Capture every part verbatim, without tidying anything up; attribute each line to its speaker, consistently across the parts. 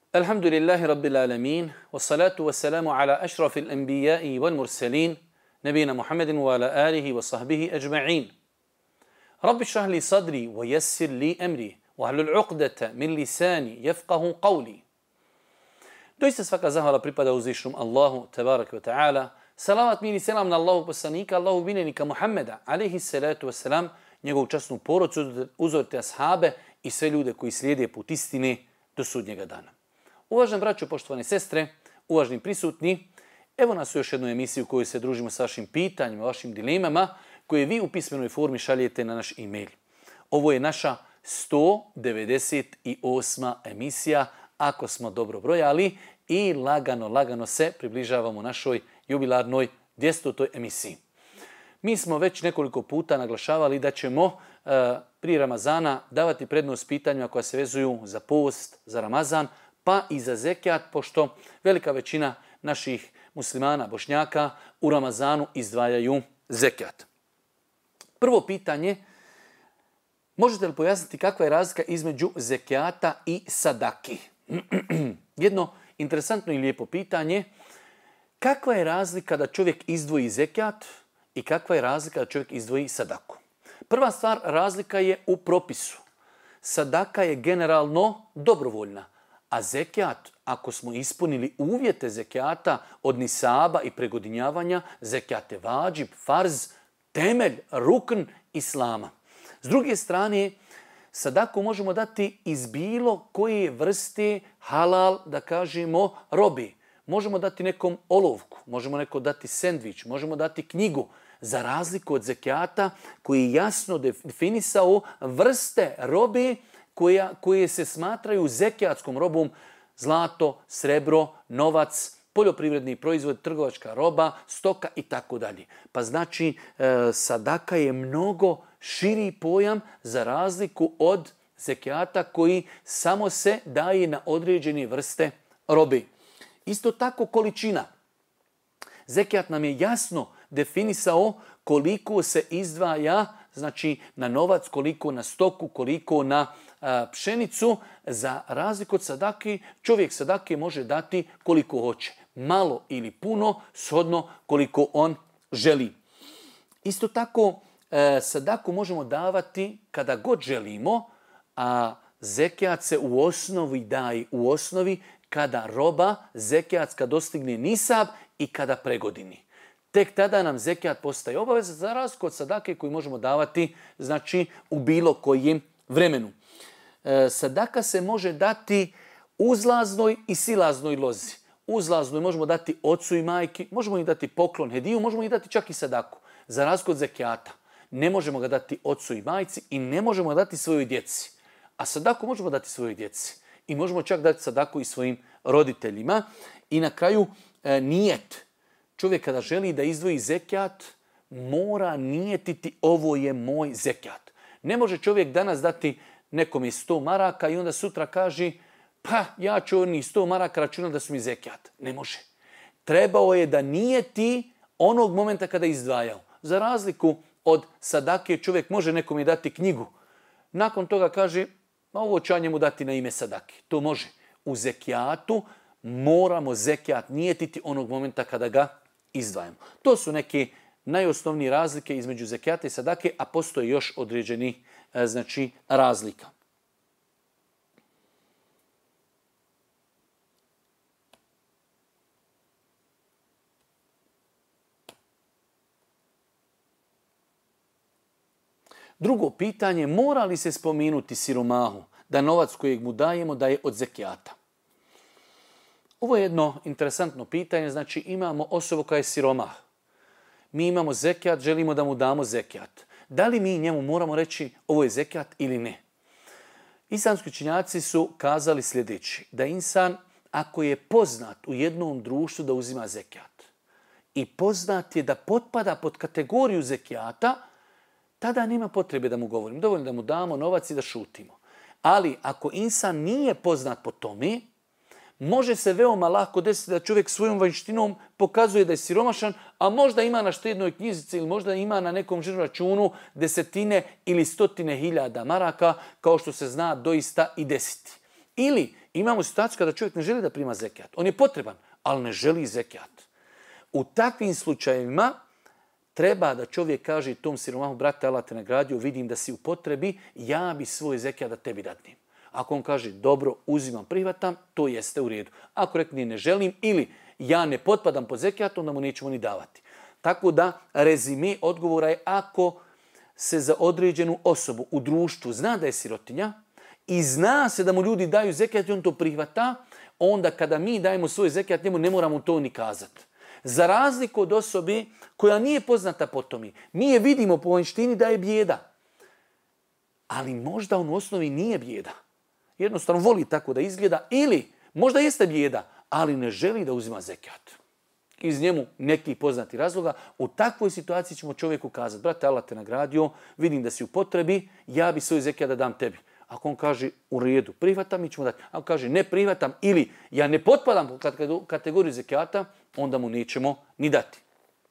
Speaker 1: Alhamdulillahi Rabbil Alamin, wassalatu wassalamu ala ašrafil anbijai wal mursalin, nabina Muhammedin wa ala alihi wa sahbihi ajma'in. Rabbi šrah li sadri wa yassir li amri, wa ahlul uqdata min lisani yafqahu qawli. Doista svaka zahvala pripada uzvišnom Allahu, tabaraka wa ta'ala. Salavat mir i selam na Allahu poslanika, Allahu vinjenika Muhammeda, alaihi salatu wassalam, njegovu časnu porodcu, uzorite ashabe i sve ljude koji slijede put istine do sudnjega dana. Uvaženi braćo, poštovane sestre, uvaženi prisutni, evo nas u još jednoj emisiji u kojoj se družimo sa vašim pitanjima, vašim dilemama, koje vi u pismenoj formi šaljete na naš e-mail. Ovo je naša sto devedeset osma emisija, ako smo dobro brojali, i lagano, lagano se približavamo našoj jubilarnoj dvjesetoj emisiji. Mi smo već nekoliko puta naglašavali da ćemo uh, prije Ramazana davati prednost pitanjima koja se vezuju za post, za Ramazan, pa i za zekijat, pošto velika većina naših muslimana, bošnjaka, u Ramazanu izdvajaju zekijat. Prvo pitanje, možete li pojasniti kakva je razlika između zekijata i sadaki? Jedno interesantno i lijepo pitanje. Kakva je razlika da čovjek izdvoji zekijat i kakva je razlika da čovjek izdvoji sadaku? Prva stvar, razlika je u propisu. Sadaka je generalno dobrovoljna, a zekijat, ako smo ispunili uvjete zekijata od nisaba i pregodinjavanja, zekijat je vađib, farz, temelj, rukn islama. S druge strane, sadaku možemo dati iz bilo koje vrste halal, da kažemo, robi. Možemo dati nekom olovku, možemo neko dati sendvič, možemo dati knjigu, za razliku od zekijata koji je jasno definisao vrste robe koja, koje se smatraju zekijatskom robom: zlato, srebro, novac, poljoprivredni proizvod, trgovačka roba, stoka i tako dalje. Pa znači e, sadaka je mnogo širi pojam za razliku od zekijata koji samo se daje na određene vrste robe. Isto tako količina. Zekijat nam je jasno definisao koliko se izdvaja, znači na novac, koliko na stoku, koliko na a, pšenicu. Za razliku od sadake, čovjek sadake može dati koliko hoće. Malo ili puno, shodno koliko on želi. Isto tako, e, sadaku možemo davati kada god želimo, a zekijat se u osnovi daje u osnovi kada roba zekijatska dostigne nisab i kada pregodini. Tek tada nam zekijat postaje obaveza, za razliku od sadake koju možemo davati, znači, u bilo kojem vremenu. E, sadaka se može dati uzlaznoj i silaznoj lozi. Uzlaznoj možemo dati ocu i majki, možemo im dati poklon, hediju, možemo im dati čak i sadaku. Za razliku od zekijata, ne možemo ga dati ocu i majci i ne možemo ga dati svojoj djeci. A sadaku možemo dati svojoj djeci. I možemo čak dati sadaku i svojim roditeljima. I na kraju e, nijet. Čovjek kada želi da izdvoji zekijat, mora nijetiti: ovo je moj zekijat. Ne može čovjek danas dati nekome sto maraka i onda sutra kaže: pa ja ću onih sto maraka računati da su mi zekijat. Ne može. Trebao je da nijeti onog momenta kada je izdvajao. Za razliku od sadake, čovjek može nekome dati knjigu. Nakon toga kaže: ma ovo ću ja njemu dati na ime sadake. To može. U zekijatu moramo zekijat nijetiti onog momenta kada ga izdvajamo. To su neke najosnovnije razlike između zekijata i sadake, a postoje još određeni znači razlika. Drugo pitanje, mora li se spomenuti siromahu da novac kojeg mu dajemo da je od zekijata? Ovo je jedno interesantno pitanje. Znači, imamo osobu koja je siromah. Mi imamo zekijat, želimo da mu damo zekijat. Da li mi njemu moramo reći ovo je zekijat ili ne? Islamski učenjaci su kazali sljedeći: da insan, ako je poznat u jednom društvu da uzima zekijat i poznat je da potpada pod kategoriju zekijata, tada nema potrebe da mu govorim. Dovoljno da mu damo novac i da šutimo. Ali ako insan nije poznat po tome, može se veoma lako desiti da čovjek svojom vanjštinom pokazuje da je siromašan, a možda ima na štednoj knjižici ili možda ima na nekom žiro računu desetine ili stotine hiljada maraka, kao što se zna doista i desiti. Ili Imamo situaciju kada čovjek ne želi da prima zekijat. On je potreban, ali ne želi zekijat. U takvim slučajevima treba da čovjek kaže tom siromahu, brate, Allah te nagradio, vidim da si u potrebi, ja bi svoj zekijat da tebi dadnem. Ako on kaže, dobro, uzimam, prihvatam, to jeste u redu. Ako rekne ne želim ili ja ne potpadam pod zekijat, onda mu nećemo ni davati. Tako da rezime odgovora je, ako se za određenu osobu u društvu zna da je sirotinja i zna se da mu ljudi daju zekijat i on to prihvata, onda kada mi dajemo svoj zekijat njemu ne moramo to ni kazati. Za razliku od osobe koja nije poznata po tome, mi je vidimo po vanjštini da je bijeda, ali možda on u osnovi nije bijeda. Jednostavno voli tako da izgleda ili možda jeste bijeda, ali ne želi da uzima zekijat. Iz njemu nekih poznati razloga. U takvoj situaciji ćemo čovjeku kazati, brate, Allah te nagradio, vidim da si u potrebi, ja bi svoj zekijat da dam tebi. Ako on kaže u redu, prihvatam, mi ćemo dati. Ako kaže ne prihvatam ili ja ne potpadam u kategoriju zekijata, onda mu nećemo ni dati.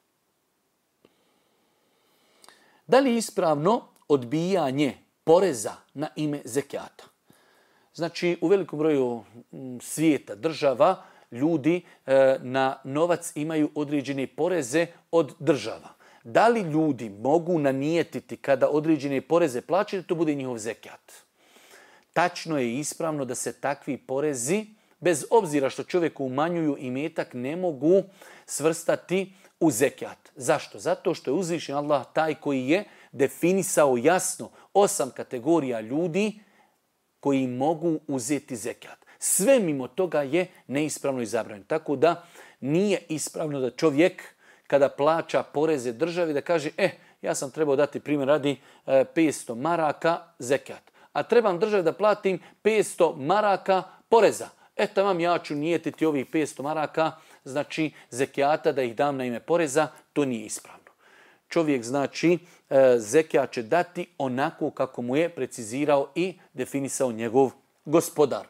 Speaker 1: Da li je ispravno odbijanje poreza na ime zekijata? Znači, u velikom broju svijeta, država, ljudi na novac imaju određene poreze od država. Da li ljudi mogu nanijetiti kada određene poreze plaćaju, da to bude njihov zekijat? Tačno je ispravno da se takvi porezi, bez obzira što čovjeku umanjuju imetak, ne mogu svrstati u zekijat. Zašto? Zato što je uzvišen Allah taj koji je definisao jasno osam kategorija ljudi koji mogu uzeti zekijat. Sve mimo toga je neispravno i zabranjeno. Tako da nije ispravno da čovjek kada plaća poreze državi da kaže, eh, ja sam trebao dati primjer radi petsto maraka zekijat, a trebam državi da platim petsto maraka poreza. Eto vam, ja ću nijetiti ovih petsto maraka, znači zekijata, da ih dam na ime poreza, to nije ispravno. Čovjek znači zekijat će dati onako kako mu je precizirao i definisao njegov gospodar.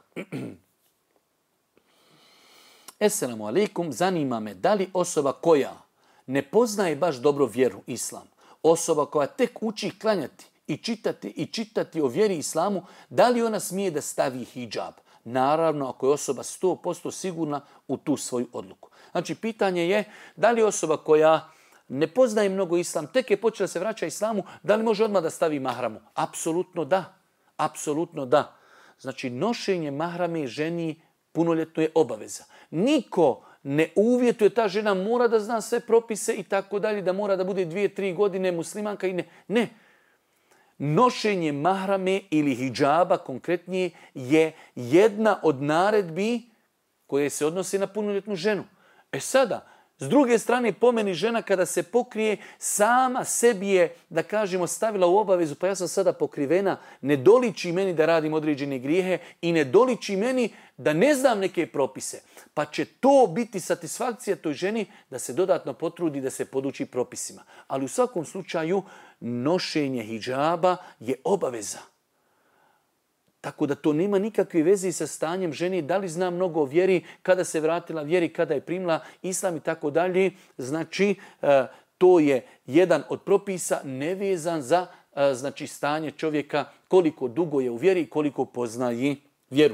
Speaker 1: Esselamu alaikum, zanima me da li osoba koja ne poznaje baš dobro vjeru islam, osoba koja tek uči klanjati i čitati i čitati o vjeri islamu, da li ona smije da stavi hidžab? Naravno, ako je osoba sto posto sigurna u tu svoju odluku. Znači, pitanje je da li osoba koja ne poznaje mnogo islam, tek je počela se vraća islamu, da li može odmah da stavi mahramu? Apsolutno da. Apsolutno da. Znači, nošenje mahrame ženi punoljetno je obaveza. Niko ne uvjetuje, ta žena mora da zna sve propise i tako dalje, da mora da bude dvije, tri godine muslimanka i ne. Ne. Nošenje mahrame ili hidžaba konkretnije je jedna od naredbi koje se odnosi na punoljetnu ženu. E sada, s druge strane, po meni žena kada se pokrije, sama sebi je, da kažemo, stavila u obavezu, pa ja sam sada pokrivena, ne doliči meni da radim određene grijehe i ne doliči meni da ne znam neke propise. Pa će to biti satisfakcija toj ženi da se dodatno potrudi da se poduči propisima. Ali u svakom slučaju nošenje hidžaba je obaveza. Tako da to nema nikakve veze sa stanjem žene, da li zna mnogo o vjeri, kada se vratila vjeri, kada je primila islam i tako dalje. Znači, to je jedan od propisa nevezan za znači, stanje čovjeka, koliko dugo je u vjeri i koliko poznaje vjeru.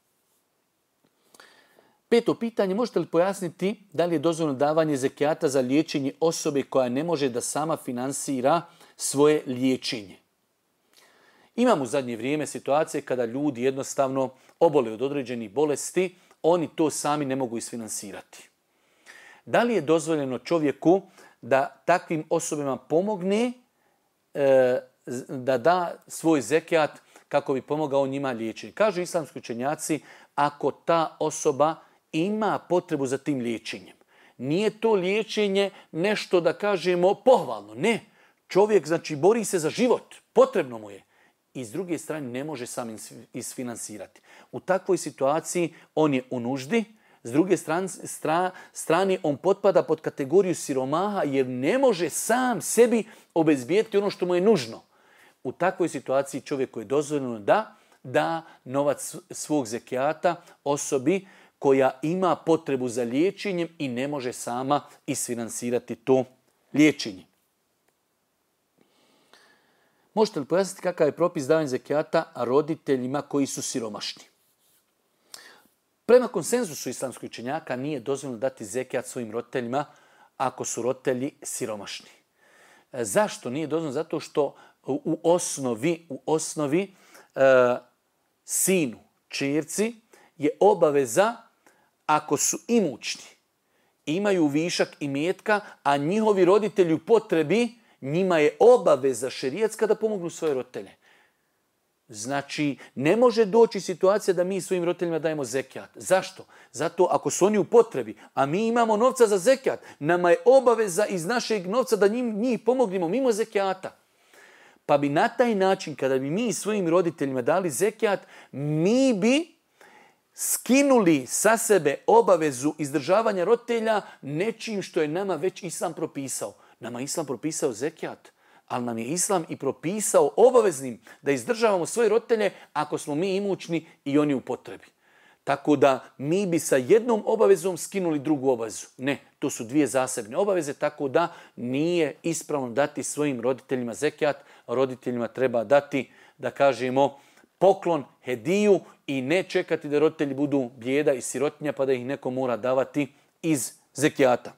Speaker 1: Peto pitanje, možete li pojasniti da li je dozvoljeno davanje zekijata za liječenje osobe koja ne može da sama finansira svoje liječenje? Imamo u zadnje vrijeme situacije kada ljudi jednostavno obole od određenih bolesti, oni to sami ne mogu isfinansirati. Da li je dozvoljeno čovjeku da takvim osobama pomogne e, da da svoj zekijat kako bi pomogao njima liječenje? Kažu islamski učenjaci, ako ta osoba ima potrebu za tim liječenjem. Nije to liječenje nešto da kažemo pohvalno, ne. Čovjek znači bori se za život, potrebno mu je. I s druge strane ne može sam isfinansirati. U takvoj situaciji on je u nuždi, s druge strane, strane on potpada pod kategoriju siromaha jer ne može sam sebi obezbijeti ono što mu je nužno. U takvoj situaciji čovjeku je dozvoljeno da da novac svog zekijata osobi koja ima potrebu za liječenjem i ne može sama isfinansirati to liječenje. Možete li pojasniti kakav je propis davanja zekijata roditeljima koji su siromašni? prema konsenzusu islamskih učenjaka nije dozvoljeno dati zekijat svojim roditeljima ako su roditelji siromašni. Zašto nije dozvoljeno? Zato što u osnovi, u osnovi e, sinu, ćerci je obaveza ako su imućni, imaju višak imetka, a njihovi roditelji u potrebi, njima je obaveza šerijatska da pomognu svoje roditelje. Znači, ne može doći situacija da mi svojim roditeljima dajemo zekijat. Zašto? Zato ako su oni u potrebi, a mi imamo novca za zekijat, nama je obaveza iz našeg novca da njim, njih pomognemo mimo zekijata. Pa bi na taj način, kada bi mi svojim roditeljima dali zekijat, mi bi skinuli sa sebe obavezu izdržavanja roditelja nečim što je nama već Islam propisao. Nama je Islam propisao zekijat, ali nam je Islam i propisao obaveznim da izdržavamo svoje roditelje ako smo mi imućni i oni u potrebi. Tako da mi bi sa jednom obavezom skinuli drugu obavezu. Ne, to su dvije zasebne obaveze, tako da nije ispravno dati svojim roditeljima zekijat. Roditeljima treba dati, da kažemo, poklon, hediju i ne čekati da roditelji budu bijeda i sirotinja pa da ih neko mora davati iz zekijata.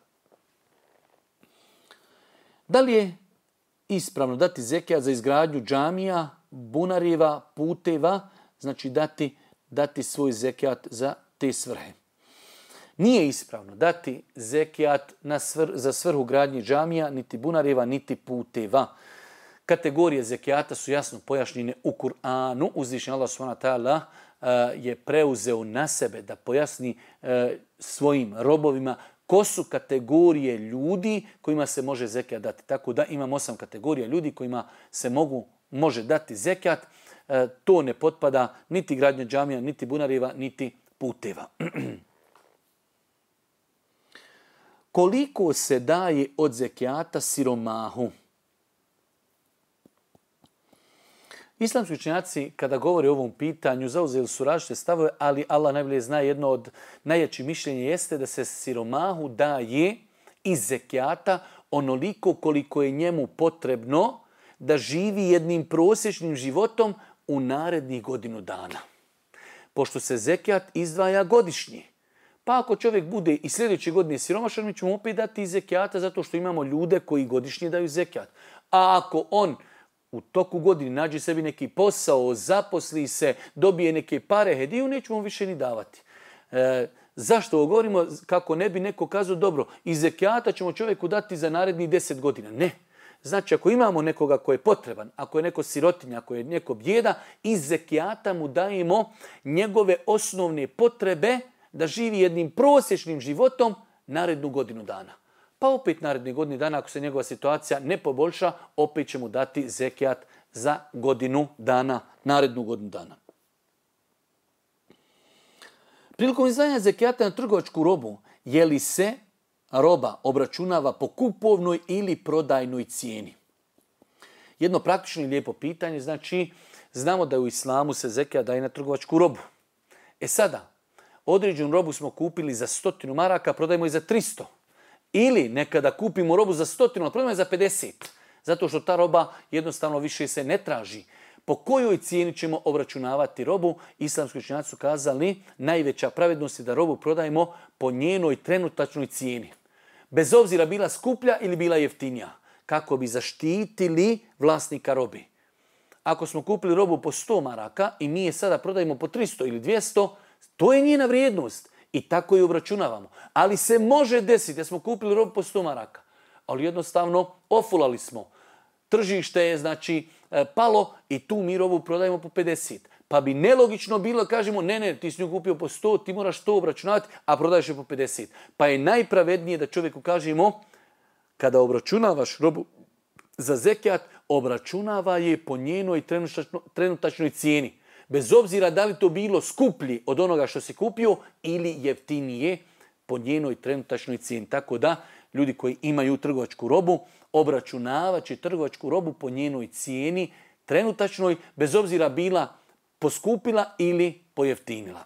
Speaker 1: Da li je ispravno dati zekijat za izgradnju džamija, bunareva, puteva, znači dati, dati svoj zekijat za te svrhe? Nije ispravno dati zekijat na svr, za svrhu gradnje džamija, niti bunareva, niti puteva. Kategorije zekijata su jasno pojašnjene u Kur'anu. Uzvišeni Allah subhanahu wa ta'ala je preuzeo na sebe da pojasni svojim robovima ko su kategorije ljudi kojima se može zekijat dati. Tako da imamo osam kategorija ljudi kojima se mogu, može dati zekijat. To ne potpada niti gradnja džamija, niti bunareva, niti puteva. Koliko se daje od zekijata siromahu? Islamski učenjaci, kada govore o ovom pitanju, zauzeli su različite stavove, ali Allah najbolje zna, jedno od najjačih mišljenja jeste da se siromahu daje iz zekijata onoliko koliko je njemu potrebno da živi jednim prosječnim životom u narednih godinu dana. Pošto se zekijat izdvaja godišnje. Pa ako čovjek bude i sljedeće godine siromašan, mi ćemo opet dati iz zekijata zato što imamo ljude koji godišnje daju zekijat. A ako on u toku godine nađe sebi neki posao, zaposli se, dobije neke pare, hediju, nećemo više ni davati. E, zašto ovo govorimo? Kako ne bi neko kazao, dobro, iz zekijata ćemo čovjeku dati za narednih deset godina. Ne. Znači, ako imamo nekoga ko je potreban, ako je neko sirotinja, ako je neko bijeda, iz zekijata mu dajemo njegove osnovne potrebe da živi jednim prosječnim životom narednu godinu dana. Pa opet naredne godine dana, ako se njegova situacija ne poboljša, opet će mu dati zekijat za godinu dana, narednu godinu dana. Prilikom izdvajanja zekijata na trgovačku robu, je li se roba obračunava po kupovnoj ili prodajnoj cijeni? Jedno praktično i lijepo pitanje, znači znamo da u islamu se zekijat daje na trgovačku robu. E sada, određenu robu smo kupili za stotinu maraka, prodajemo i za tristo. Ili nekada kupimo robu za stotinu, a prodajemo je za pedeset. Zato što ta roba jednostavno više se ne traži. Po kojoj cijeni ćemo obračunavati robu? Islamski učenjaci su kazali najveća pravednost je da robu prodajemo po njenoj trenutačnoj cijeni. Bez obzira bila skuplja ili bila jeftinija. Kako bi zaštitili vlasnika robi. Ako smo kupili robu po sto maraka i mi je sada prodajemo po tristo ili dvjesto, to je njena vrijednost. I tako je obračunavamo. Ali se može desiti da smo kupili robu po sto maraka. Ali jednostavno ofulali smo. Tržište je znači palo i tu mi robu prodajemo po pedeset. Pa bi nelogično bilo, kažemo, ne, ne, ti si nju kupio po sto, ti moraš to obračunati, a prodaješ je po pedeset. Pa je najpravednije da čovjeku kažemo, kada obračunavaš robu za zekijat, obračunava je po njenoj trenutačnoj cijeni. Bez obzira da li to bilo skuplji od onoga što si kupio ili jeftinije po njenoj trenutačnoj cijeni. Tako da ljudi koji imaju trgovačku robu obračunavat će trgovačku robu po njenoj cijeni trenutačnoj, bez obzira bila poskupila ili pojeftinila.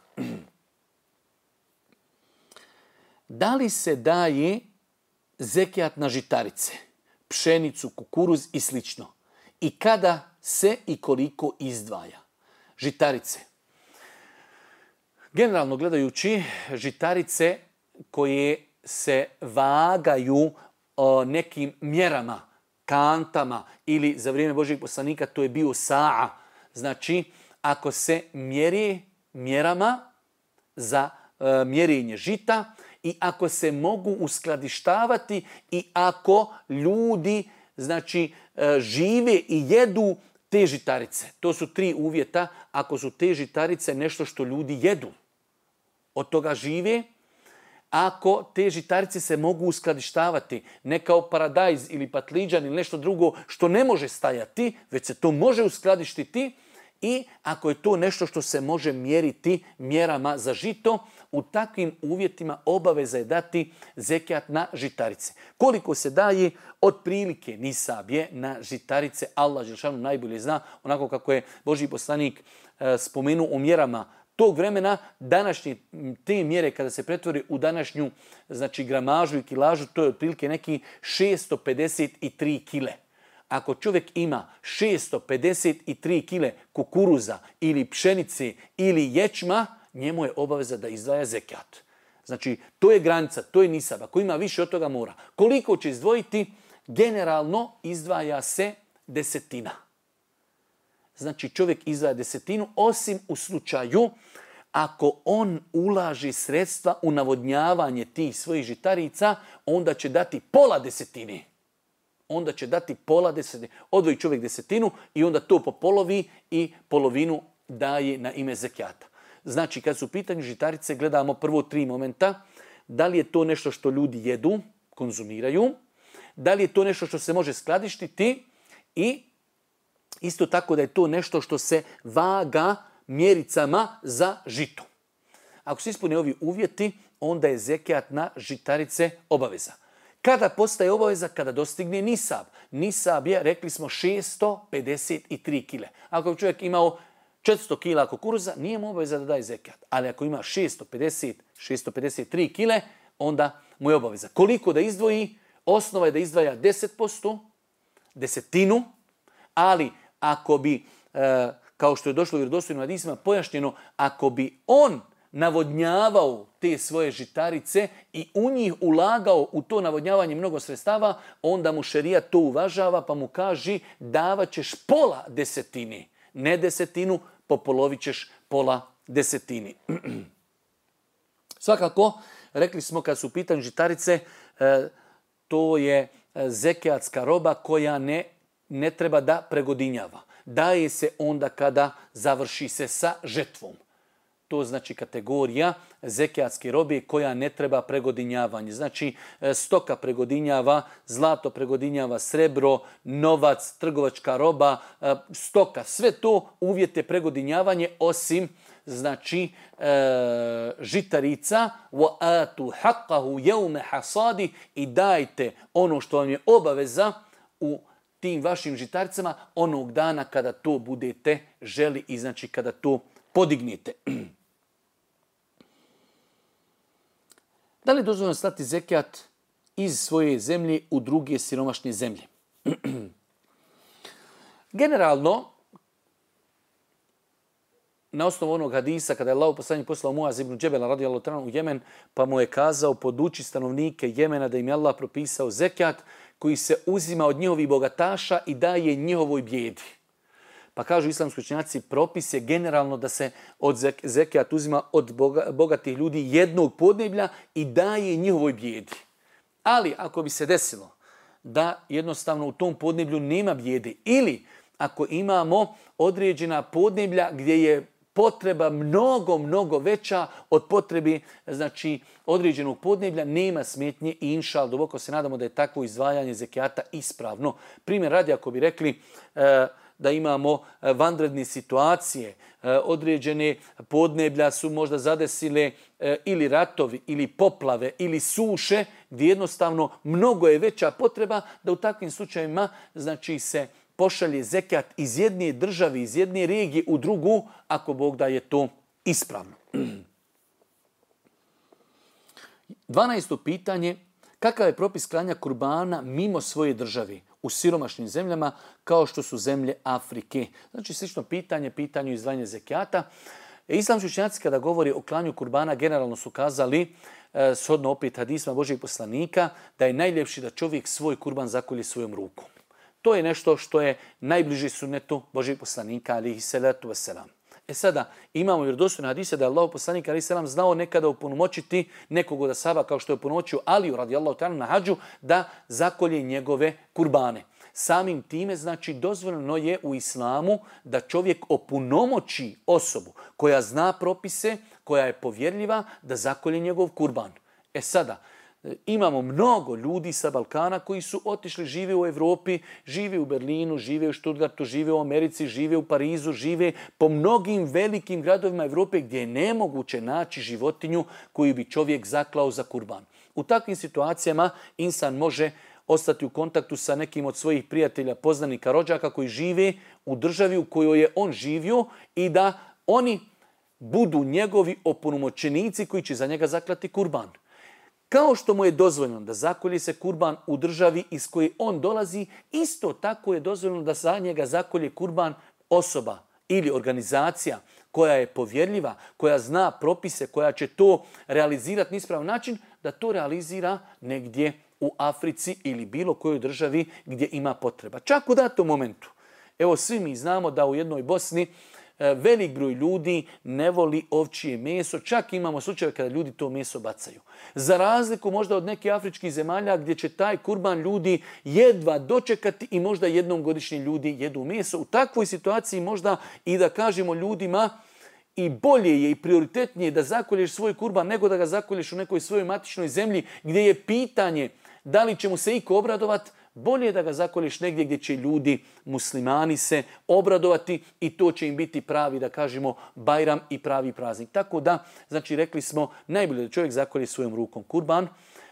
Speaker 1: Da li se daje zekijat na žitarice, pšenicu, kukuruz i slično? I kada se i koliko izdvaja? Žitarice. Generalno gledajući, žitarice koje se vagaju o, nekim mjerama, kantama ili za vrijeme Božjeg poslanika to je bio sa'a. Znači, ako se mjeri mjerama za e, mjerenje žita i ako se mogu uskladištavati i ako ljudi znači e, žive i jedu te žitarice. To su tri uvjeta ako su te žitarice nešto što ljudi jedu. Od toga žive. Ako te žitarice se mogu uskladištavati, ne kao paradajz ili patliđan ili nešto drugo što ne može stajati, već se to može uskladištiti i ako je to nešto što se može mjeriti mjerama za žito, u takvim uvjetima obaveza je dati zekijat na žitarice. Koliko se daje? Otprilike nisab je na žitarice. Allah dželešanu najbolje zna, onako kako je Božji poslanik e, spomenuo o mjerama tog vremena. Današnje te mjere kada se pretvori u današnju znači gramažu i kilažu, to je otprilike neki šesto pedeset tri kile. Ako čovjek ima šesto pedeset tri kile kukuruza ili pšenice ili ječma, njemu je obaveza da izdvaja zekijat. Znači, to je granica, to je nisab. Ako ima više od toga mora. Koliko će izdvojiti? Generalno izdvaja se desetina. Znači, čovjek izdvaja desetinu, osim u slučaju ako on ulaži sredstva u navodnjavanje tih svojih žitarica, onda će dati pola desetine. Onda će dati pola desetine. Odvoji čovjek desetinu i onda to popolovi i polovinu daje na ime zekijata. Znači, kad su u pitanju žitarice, gledamo prvo tri momenta. Da li je to nešto što ljudi jedu, konzumiraju, da li je to nešto što se može skladištiti i isto tako da je to nešto što se vaga mjericama za žito. Ako se ispune ovi uvjeti, onda je zekijat na žitarice obaveza. Kada postaje obaveza? Kada dostigne nisab. Nisab je, rekli smo, šesto pedeset tri kile. Ako je čovjek imao četiristo kila kukuruza, nije mu obaveza da daje zekijat. Ali ako ima šesto pedeset, šesto pedeset tri kile, onda mu je obaveza. Koliko da izdvoji? Osnova je da izdvaja deset posto, desetinu, ali ako bi, e, kao što je došlo u vjerodostojnim hadisima pojašnjeno, ako bi on navodnjavao te svoje žitarice i u njih ulagao u to navodnjavanje mnogo sredstava, onda mu šerijat to uvažava pa mu kaže davat ćeš pola desetine. Ne desetinu, popolovit ćeš pola desetini. Svakako, rekli smo kad su u pitanju žitarice, e, to je zekijatska roba koja ne, ne treba da pregodinjava. Daje se onda kada završi se sa žetvom. To znači kategorija zekijatske robe koja ne treba pregodinjavanje. Znači stoka pregodinjava, zlato pregodinjava, srebro, novac, trgovačka roba, stoka. Sve to uvjete pregodinjavanje osim znači e, žitarica وَآتُوا حَقَّهُ يَوْمَ حَصَادِ i dajte ono što vam je obaveza u tim vašim žitaricama onog dana kada to budete želi i znači kada to podignete. Da li je dozvoljeno slati zekijat iz svoje zemlje u druge siromašne zemlje? Generalno, na osnovu onog hadisa, kada je Allahov poslanik poslao Muaz ibn Džebela radijallahu ta'ala u Jemen, pa mu je kazao poduči stanovnike Jemena da im je Allah propisao zekijat koji se uzima od njihovih bogataša i daje njihovoj bijedi. Pa kažu islamski učenjaci, propis je generalno da se od zekijat uzima od bogatih ljudi jednog podneblja i daje njihovoj bijedi. Ali ako bi se desilo da jednostavno u tom podneblju nema bijede ili ako imamo određena podneblja gdje je potreba mnogo, mnogo veća od potrebi znači, određenog podneblja, nema smetnje i inša, ali duboko se nadamo da je takvo izdvajanje zekijata ispravno. Primjer radi, ako bi rekli e, da imamo vanredne situacije, e, određene podneblja su možda zadesile e, ili ratovi, ili poplave, ili suše, gdje jednostavno mnogo je veća potreba da u takvim slučajevima znači se pošalje zekijat iz jedne države, iz jedne regije u drugu, ako Bog da je to ispravno. dvanaesto pitanje. Kakav je propis klanja kurbana mimo svoje države u siromašnim zemljama kao što su zemlje Afrike? Znači, slično pitanje, pitanje izdvajanja zekijata. Islamski učenjaci kada govori o klanju kurbana generalno su kazali, e, shodno opet hadisma Božijeg poslanika, da je najljepši da čovjek svoj kurban zakolje svojom rukom. To je nešto što je najbliže sunnetu Božijeg poslanika, alihi salatu wasalam. E sada, imamo vjerodostojne hadise da je Allahov poslanik alihi salam znao nekada upunomoćiti nekog od ashaba, kao što je upunomoćio Aliju radijallahu ta'ala na hadžu, da zakolje njegove kurbane. Samim time, znači, dozvoljeno je u islamu da čovjek opunomoći osobu koja zna propise, koja je povjerljiva, da zakolje njegov kurban. E sada, imamo mnogo ljudi sa Balkana koji su otišli, žive u Europi, žive u Berlinu, žive u Stuttgartu, žive u Americi, žive u Parizu, žive po mnogim velikim gradovima Europe gdje je nemoguće naći životinju koju bi čovjek zaklao za kurban. U takvim situacijama insan može ostati u kontaktu sa nekim od svojih prijatelja, poznanika, rođaka koji žive u državi u kojoj je on živio i da oni budu njegovi opunomoćenici koji će za njega zaklati kurban. Kao što mu je dozvoljeno da zakolje se kurban u državi iz koje on dolazi, isto tako je dozvoljeno da za njega zakolje kurban osoba ili organizacija koja je povjerljiva, koja zna propise, koja će to realizirati na ispravan način, da to realizira negdje u Africi ili bilo kojoj državi gdje ima potreba. Čak u datom momentu. Evo, svi mi znamo da u jednoj Bosni velik broj ljudi ne voli ovčije meso, čak imamo slučajeve kada ljudi to meso bacaju. Za razliku možda od nekih afričkih zemalja gdje će taj kurban ljudi jedva dočekati i možda jednom godišnje ljudi jedu meso. U takvoj situaciji možda i da kažemo ljudima i bolje je i prioritetnije da zakolješ svoj kurban nego da ga zakolješ u nekoj svojoj matičnoj zemlji gdje je pitanje da li će mu se iko obradovat. Bolje je da ga zakolješ negdje gdje će ljudi, muslimani, se obradovati i to će im biti pravi, da kažemo, bajram i pravi praznik. Tako da, znači, rekli smo, najbolje da čovjek zakolje svojom rukom kurban.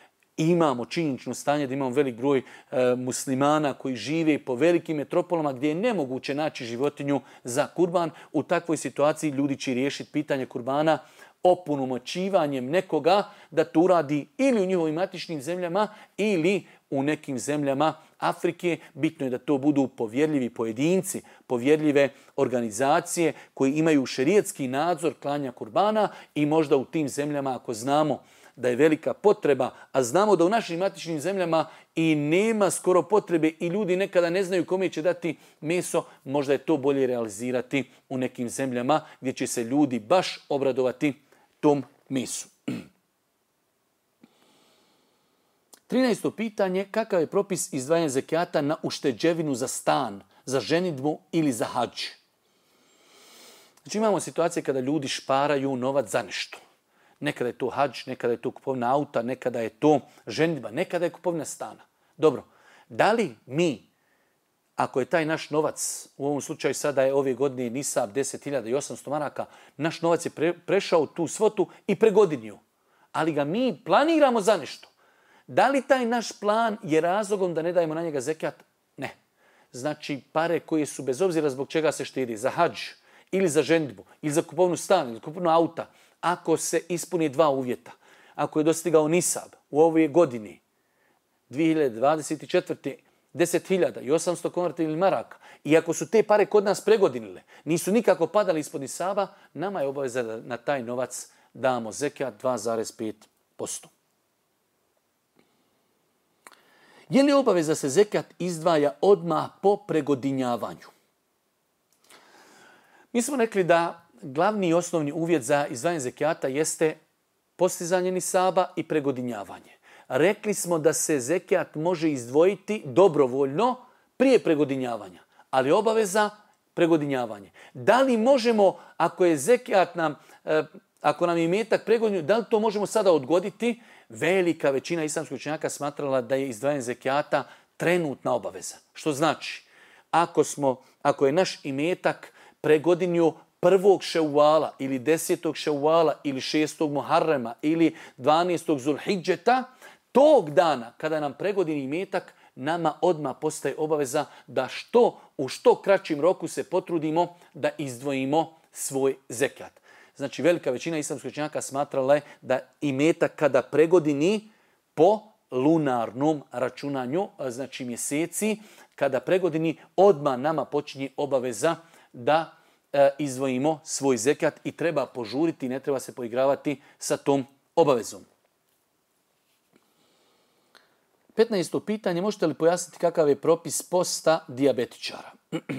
Speaker 1: Imamo činjenično stanje da imamo velik broj e, muslimana koji žive po velikim metropolama gdje je nemoguće naći životinju za kurban. U takvoj situaciji ljudi će riješiti pitanje kurbana opunomoćivanjem nekoga da to uradi ili u njihovim matičnim zemljama ili u nekim zemljama Afrike. Bitno je da to budu povjerljivi pojedinci, povjerljive organizacije koji imaju šerijatski nadzor klanja kurbana i možda u tim zemljama, ako znamo da je velika potreba, a znamo da u našim matičnim zemljama i nema skoro potrebe i ljudi nekada ne znaju kome će dati meso, možda je to bolje realizirati u nekim zemljama gdje će se ljudi baš obradovati tom mesu. trinaesto pitanje, kakav je propis izdvajanja zekijata na ušteđevinu za stan, za ženidbu ili za hadž? Znači, imamo situacije kada ljudi šparaju novac za nešto. Nekada je to hadž, nekada je to kupovina auta, nekada je to ženidba, nekada je kupovina stana. Dobro, da li mi, ako je taj naš novac, u ovom slučaju sada je ove godine nisab deset hiljada osamsto maraka, naš novac je pre, prešao tu svotu i pregodinio, ali ga mi planiramo za nešto. Da li taj naš plan je razlogom da ne dajemo na njega zekijat? Ne. Znači, pare koje su bez obzira zbog čega se štedi, za hadž ili za ženidbu, ili za kupovinu stana, ili kupovinu auta, ako se ispuni dva uvjeta, ako je dostigao nisab u ovoj godini, dvije hiljade dvadeset četvrte. deset hiljada osamsto konvertibilnih maraka, i ako su te pare kod nas pregodinile, nisu nikako padali ispod nisaba, nama je obaveza da na taj novac damo zekijat dva zarez pet posto. Je li obaveza se zekijat izdvaja odmah po pregodinjavanju? Mi smo rekli da glavni i osnovni uvjet za izdvajanje zekijata jeste postizanje nisaba i pregodinjavanje. Rekli smo da se zekijat može izdvojiti dobrovoljno prije pregodinjavanja, ali obaveza pregodinjavanje. Da li možemo, ako je zekijat nam, ako nam je imetak pregodinju, da li to možemo sada odgoditi? Velika većina islamskih učenjaka smatrala da je izdvajanje zekijata trenutna obaveza. Što znači, ako, smo, ako je naš imetak pregodinju prvog ševala ili desetog ševala ili šestog Muharrema ili dvanaestog Zulhidžeta, tog dana kada nam pregodini imetak, nama odmah postaje obaveza da što u što kraćim roku se potrudimo da izdvojimo svoj zekijat. Znači, velika većina islamskih učenjaka smatrala je da imetak kada pregodini po lunarnom računanju, znači mjeseci, kada pregodini, odmah nama počinje obaveza da e, izdvojimo svoj zekat i treba požuriti, ne treba se poigravati sa tom obavezom. petnaesto pitanje, možete li pojasniti kakav je propis posta dijabetičara?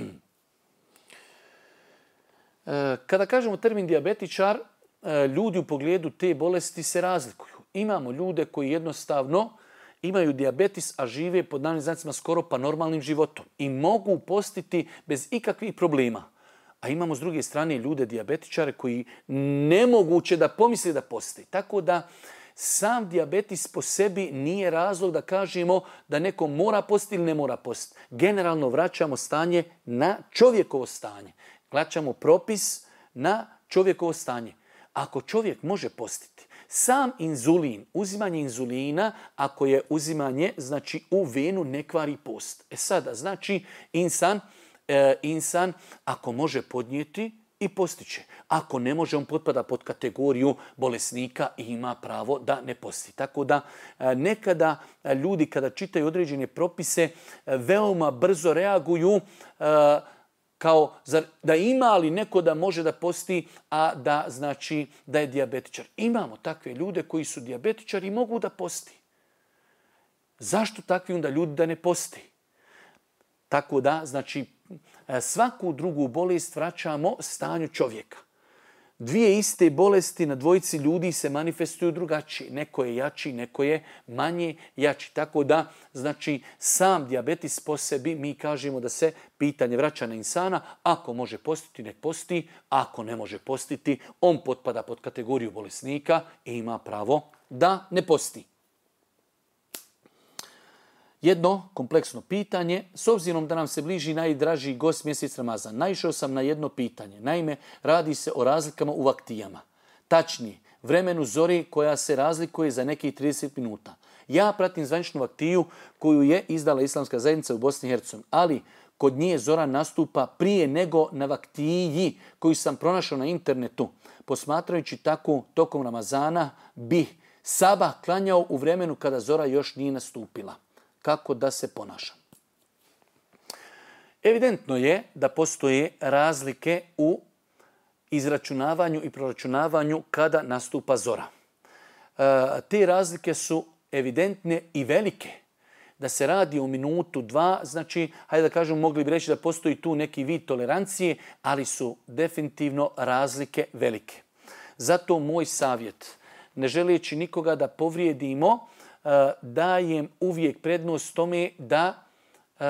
Speaker 1: Kada kažemo termin dijabetičar, ljudi u pogledu te bolesti se razlikuju. Imamo ljude koji jednostavno imaju dijabetes, a žive pod navodnim znacima skoro pa normalnim životom i mogu postiti bez ikakvih problema. A imamo s druge strane ljude dijabetičare koji nemoguće da pomisle da posti. Tako da sam dijabetes po sebi nije razlog da kažemo da neko mora postiti ili ne mora postiti. Generalno vraćamo stanje na čovjekovo stanje. Vraćamo propis na čovjekovo stanje. Ako čovjek može postiti, sam inzulin, uzimanje inzulina, ako je uzimanje znači u venu, ne kvari post. E sada, znači insan, e, insan ako može podnijeti i postiće. Ako ne može, on potpada pod kategoriju bolesnika i ima pravo da ne posti. Tako da nekada ljudi kada čitaju određene propise veoma brzo reaguju kao da ima li neko da može da posti, a da znači da je dijabetičar. Imamo takve ljude koji su dijabetičari i mogu da posti. Zašto takvi onda ljudi da ne posti? Tako da, znači, svaku drugu bolest vraćamo stanju čovjeka. Dvije iste bolesti na dvojici ljudi se manifestuju drugačije. Neko je jači, neko je manje jači. Tako da, znači, sam dijabetes po sebi, mi kažemo da se pitanje vraća na insana. Ako može postiti, nek posti. Ako ne može postiti, on potpada pod kategoriju bolesnika i ima pravo da ne posti. Jedno kompleksno pitanje, s obzirom da nam se bliži najdraži gost mjesec Ramazan, naišao sam na jedno pitanje. Naime, radi se o razlikama u vaktijama. Tačnije, vremenu zori koja se razlikuje za nekih trideset minuta. Ja pratim zvaničnu vaktiju koju je izdala Islamska zajednica u Bosni i Hercegovini, ali kod nje zora nastupa prije nego na vaktiji koju sam pronašao na internetu. Posmatrajući tako tokom Ramazana bih sabah klanjao u vremenu kada zora još nije nastupila. Kako da se ponašam? Evidentno je da postoje razlike u izračunavanju i proračunavanju kada nastupa zora. E, te razlike su evidentne i velike. Da se radi o minutu, dva, znači, hajde da kažemo, mogli bi reći da postoji tu neki vid tolerancije, ali su definitivno razlike velike. Zato moj savjet, ne želeći nikoga da povrijedimo, dajem uvijek prednost tome da uh,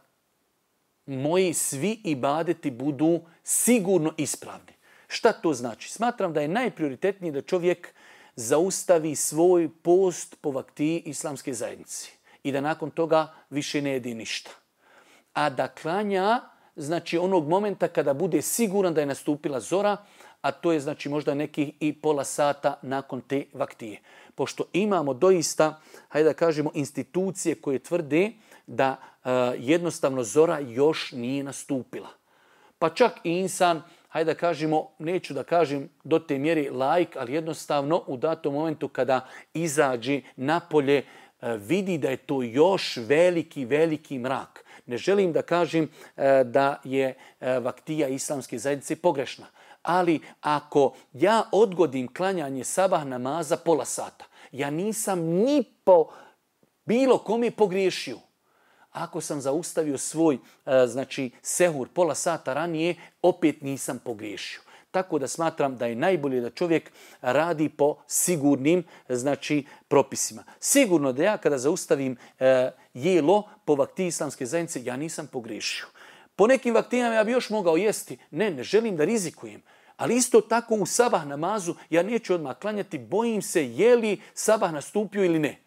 Speaker 1: moji svi ibadeti budu sigurno ispravni. Šta to znači? Smatram da je najprioritetnije da čovjek zaustavi svoj post po vaktiji Islamske zajednice i da nakon toga više ne jede ništa. A da klanja, znači onog momenta kada bude siguran da je nastupila zora, a to je znači možda nekih i pola sata nakon te vaktije. Pošto imamo doista, hajde da kažemo, institucije koje tvrde da e, jednostavno zora još nije nastupila. Pa čak i insan, hajde da kažemo, neću da kažem do te mjeri laik, ali jednostavno u datom momentu kada izađe napolje, e, vidi da je to još veliki, veliki mrak. Ne želim da kažem e, da je e, vaktija Islamske zajednice pogrešna. Ali ako ja odgodim klanjanje sabah namaza pola sata, ja nisam ni po bilo kome pogriješio. Ako sam zaustavio svoj znači, sehur pola sata ranije, opet nisam pogriješio. Tako da smatram da je najbolje da čovjek radi po sigurnim znači, propisima. Sigurno da ja kada zaustavim e, jelo po vaktiji Islamske zajednice, ja nisam pogriješio. Po nekim vaktijama ja bi još mogao jesti. Ne, ne želim da rizikujem. Ali isto tako u sabah namazu ja neću odmah klanjati, bojim se je li sabah nastupio ili ne.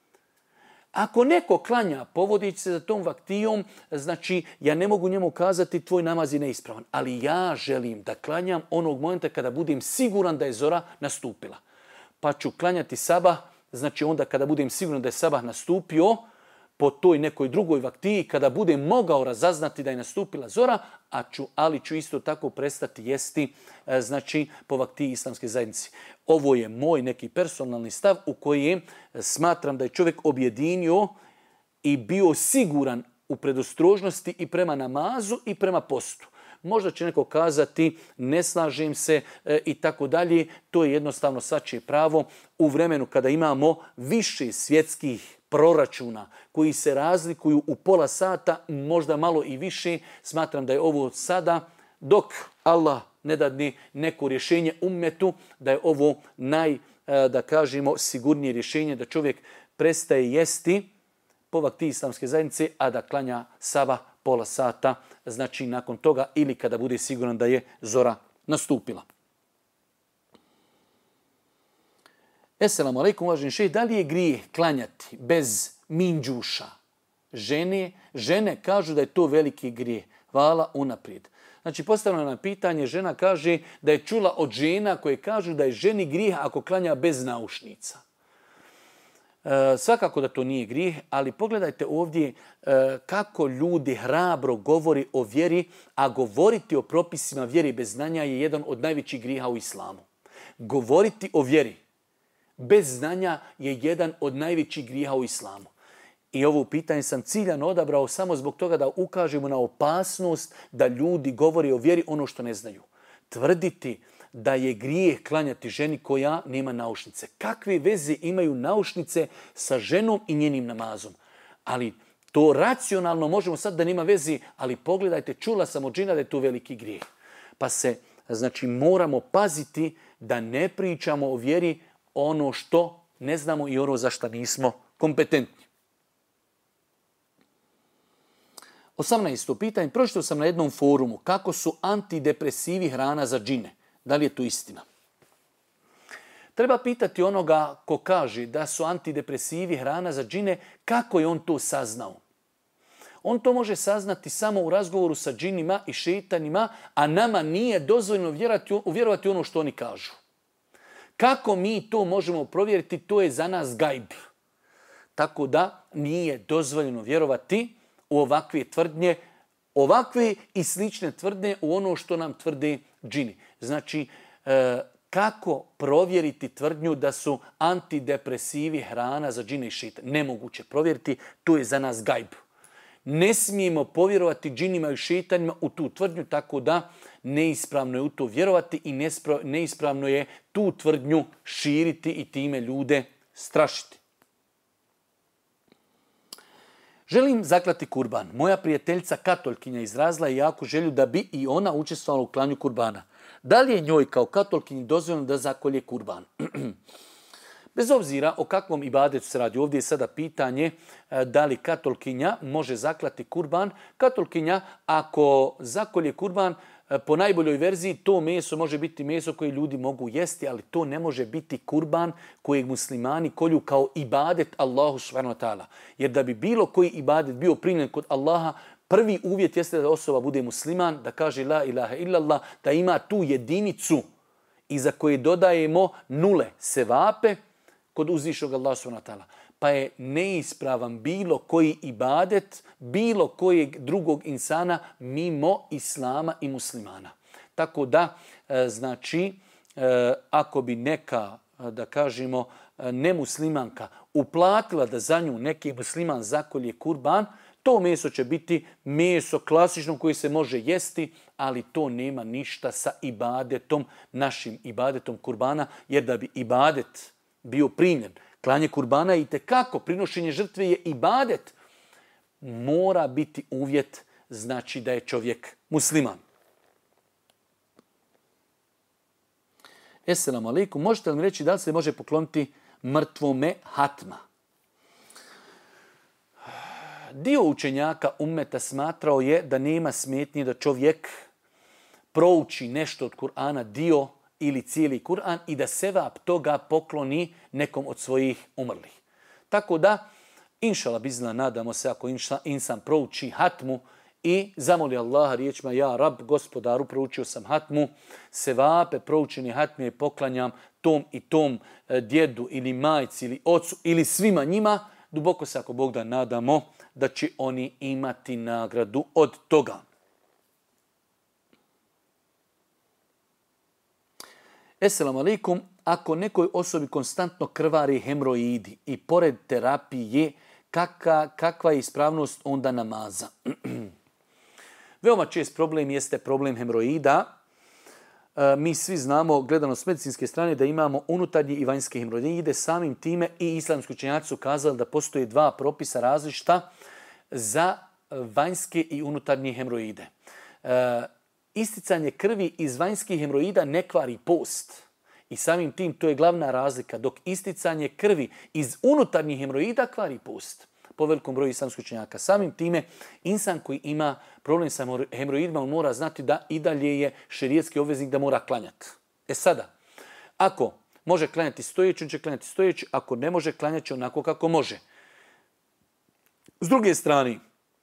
Speaker 1: Ako neko klanja povodići se za tom vaktijom, znači ja ne mogu njemu kazati tvoj namaz je neispravan. Ali ja želim da klanjam onog momenta kada budem siguran da je zora nastupila. Pa ću klanjati sabah, znači onda kada budem siguran da je sabah nastupio, po toj nekoj drugoj vaktiji, kada budem mogao razaznati da je nastupila zora, a ću, ali ću isto tako prestati jesti znači, po vaktiji Islamske zajednice. Ovo je moj neki personalni stav u kojem smatram da je čovjek objedinio i bio siguran u predostrožnosti i prema namazu i prema postu. možda će neko kazati ne slažem se e, i tako dalje. To je jednostavno svačije pravo. U vremenu kada imamo više svjetskih proračuna koji se razlikuju u pola sata, možda malo i više, smatram da je ovo sada, dok Allah ne dadne neko rješenje ummetu, da je ovo naj, da kažemo, sigurnije rješenje, da čovjek prestaje jesti po vakti islamske zajednice, a da klanja sabah pola sata, znači nakon toga ili kada bude siguran da je zora nastupila. Esselamu alaikum, uvaženi šejh, da li je grijeh klanjati bez minđuša? Žene, žene kažu da je to veliki grijeh. Hvala unaprijed. Znači, postavljeno na pitanje, žena kaže da je čula od žena koje kažu da je ženi grijeh ako klanja bez naušnica. E, svakako da to nije grijeh, ali pogledajte ovdje e, kako ljudi hrabro govori o vjeri, a govoriti o propisima vjeri bez znanja je jedan od najvećih grijeha u islamu. Govoriti o vjeri bez znanja je jedan od najvećih grijeha u islamu. I ovo pitanje sam ciljano odabrao samo zbog toga da ukažemo na opasnost da ljudi govore o vjeri ono što ne znaju. Tvrditi da je grijeh klanjati ženi koja nema naušnice. Kakve veze imaju naušnice sa ženom i njenim namazom? Ali to racionalno možemo sad da nema veze, ali pogledajte, čula sam od žena da je to veliki grijeh. Pa se, znači, moramo paziti da ne pričamo o vjeri ono što ne znamo i ono za što nismo kompetentni. osamnaesto pitanje. Pročitao sam na jednom forumu kako su antidepresivi hrana za džine. Da li je to istina? Treba pitati onoga ko kaže da su antidepresivi hrana za džine, kako je on to saznao. On to može saznati samo u razgovoru sa džinima i šeitanima, a nama nije dozvoljeno vjerovati ono što oni kažu. Kako mi to možemo provjeriti, to je za nas gajb. Tako da nije dozvoljeno vjerovati u ovakve tvrdnje, ovakve i slične tvrdnje u ono što nam tvrde džini. Znači, e, kako provjeriti tvrdnju da su antidepresivi hrana za džine i šeitan? Nemoguće provjeriti, to je za nas gajb. Ne smijemo povjerovati džinima i šeitanima u tu tvrdnju, tako da neispravno je u to vjerovati i neispravno je tu tvrdnju širiti i time ljude strašiti. Želim zaklati kurban. Moja prijateljica katolkinja izrazila je jako želju da bi i ona učestvovala u klanju kurbana. Da li je njoj kao katolkinji dozvoljeno da zakolje kurban? Bez obzira o kakvom ibadetu se radi, ovdje je sada pitanje da li katolkinja može zaklati kurban. Katolkinja, ako zakolje kurban, po najboljoj verziji to meso može biti meso koje ljudi mogu jesti, ali to ne može biti kurban kojeg muslimani kolju kao ibadet Allahu subhanahu wa ta'ala. Jer da bi bilo koji ibadet bio primljen kod Allaha, prvi uvjet jeste da osoba bude musliman, da kaže la ilaha illallah, da ima tu jedinicu iza koje dodajemo nule sevape kod uzvišnog Allaha subhanahu wa ta'ala. Pa je neispravan bilo koji ibadet, bilo kojeg drugog insana mimo islama i muslimana. Tako da, znači, ako bi neka, da kažemo, nemuslimanka uplatila da za nju neki musliman zakolje kurban, to meso će biti meso klasično koje se može jesti, ali to nema ništa sa ibadetom, našim ibadetom kurbana, jer da bi ibadet bio primljen, klanje kurbana i tekako, prinošenje žrtve je ibadet, mora biti uvjet, znači da je čovjek musliman. Esselamu alaikum, možete li mi reći da li se može pokloniti mrtvome hatma? Dio učenjaka ummeta smatrao je da nema smetnje da čovjek prouči nešto od Kur'ana, dio ili cijeli Kur'an i da sevap toga pokloni nekom od svojih umrlih. Tako da, inšala bizna, nadamo se ako inša, insan prouči hatmu i zamoli Allaha riječima ja Rab, gospodaru, proučio sam hatmu, sevape proučeni hatme poklanjam tom i tom djedu ili majci ili ocu ili svima njima, duboko se ako Bog da nadamo da će oni imati nagradu od toga. Esselamu alaikum, ako nekoj osobi konstantno krvari hemoroidi i pored terapije, kakva, kakva je ispravnost onda namaza? Veoma čest problem jeste problem hemoroida. E, mi svi znamo, gledano s medicinske strane, da imamo unutarnje i vanjske hemoroide. Samim time i islamski učenjaci su kazali da postoje dva propisa različita za vanjske i unutarnje hemoroide. E, isticanje krvi iz vanjskih hemoroida ne kvari post. I samim tim to je glavna razlika. Dok isticanje krvi iz unutarnjih hemoroida kvari post. Po velikom broju islamskih učenjaka. Samim time, insan koji ima problem sa hemoroidima, on mora znati da i dalje je šerijetski obveznik da mora klanjati. E sada, ako može klanjati stojeći, on će klanjati stojeći. Ako ne može, klanjati će onako kako može. S druge strane,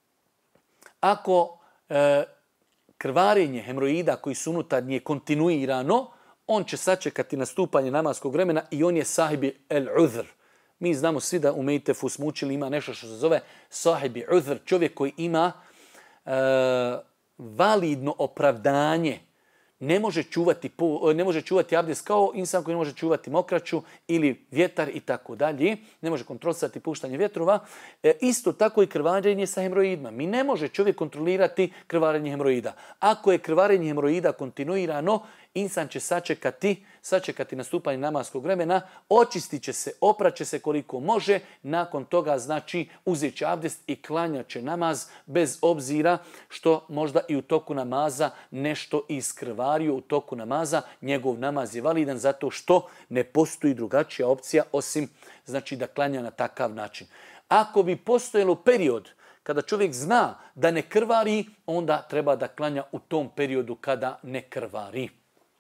Speaker 1: ako e, krvarenje hemoroida koji su unutarnje je kontinuirano, on će sačekati nastupanje namaskog vremena i on je sahibi el-udhr. Mi znamo svi da u Mejtefu smo učili, ima nešto što se zove sahibi udhr, čovjek koji ima e, validno opravdanje. Ne može čuvati, ne može čuvati abdest kao insan koji ne može čuvati mokraću ili vjetar i tako dalje. Ne može kontrolisati puštanje vjetrova. E, isto tako i krvarenje sa hemoroidima. Mi ne može čovjek kontrolirati krvarenje hemoroida. Ako je krvarenje hemoroida kontinuirano, insan će sačekati, sačekati nastupanje namaskog vremena, očistit će se, opraće se koliko može, nakon toga znači uzet će abdest i klanjat će namaz bez obzira što možda i u toku namaza nešto iskrvario u toku namaza, njegov namaz je validan zato što ne postoji drugačija opcija osim znači da klanja na takav način. Ako bi postojalo period kada čovjek zna da ne krvari, onda treba da klanja u tom periodu kada ne krvari.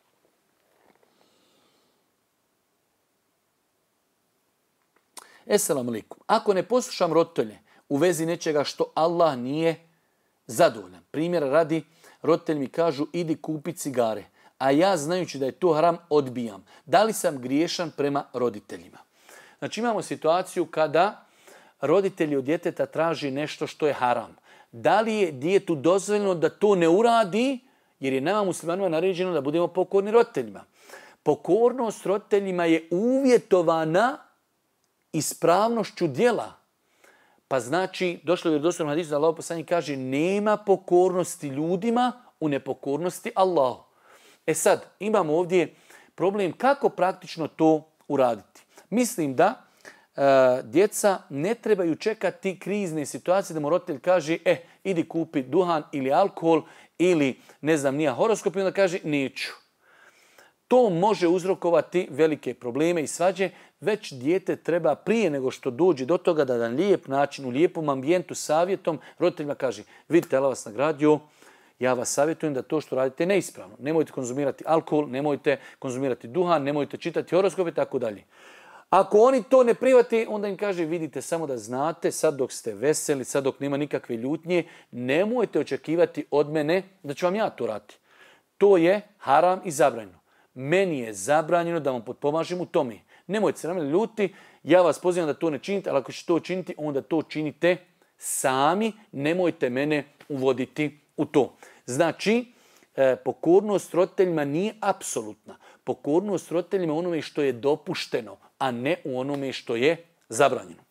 Speaker 1: Esselamu alaikum. Ako ne poslušam roditelje u vezi nečega što Allah nije zadovoljan. Primjera radi, roditelji mi kažu idi kupi cigare, a ja znajući da je to haram odbijam. Da li sam griješan prema roditeljima? Znači imamo situaciju kada roditelji od djeteta traži nešto što je haram. Da li je djetetu dozvoljeno da to ne uradi, jer je nama muslimanima naređeno da budemo pokorni roditeljima. Pokornost roditeljima je uvjetovana ispravnošću djela. Pa znači, došlo je u vjerodostojnom hadisu da Allahov poslanik kaže nema pokornosti ljudima u nepokornosti Allahu. E sad, imamo ovdje problem kako praktično to uraditi. Mislim da e, djeca ne trebaju čekati krizne situacije da mu roditelj kaže e, idi kupi duhan ili alkohol ili ne znam nija horoskop i onda kaže neću. To može uzrokovati velike probleme i svađe, već dijete treba prije nego što dođe do toga da na lijep način, u lijepom ambijentu, savjetom, roditeljima kaže vidite, Allah vas nagradio, ja vas savjetujem da to što radite je neispravno. Nemojte konzumirati alkohol, nemojte konzumirati duhan, nemojte čitati horoskope i tako dalje. Ako oni to ne prihvate, onda im kaže vidite, samo da znate, sad dok ste veseli, sad dok nema nikakve ljutnje, nemojte očekivati od mene da ću vam ja to raditi. To je haram i zabranjeno. Meni je zabranjeno da vam potpomažem u tome. Nemojte se na mene ljuti, ja vas pozivam da to ne činite, ali ako ćete to činiti, onda to činite sami, nemojte mene uvoditi u to. Znači, e, pokornost roditeljima nije apsolutna. Pokornost roditeljima u onome što je dopušteno, a ne u onome što je zabranjeno.